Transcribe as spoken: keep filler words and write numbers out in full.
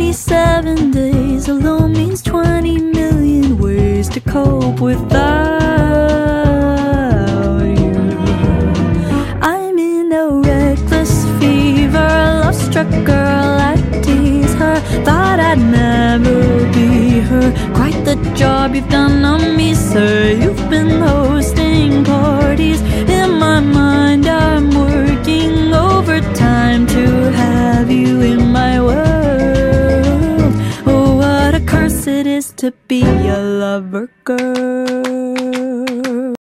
twenty-seven days alone means twenty million ways to cope without you. I'm in a reckless fever, love-struck girl, I tease her. Thought I'd never be her. Quite the job you've done on me, sir. You've been hosting parties. In my mind I'm working overtime to have you in my world. Oh, what a curse it is to be a lover girl.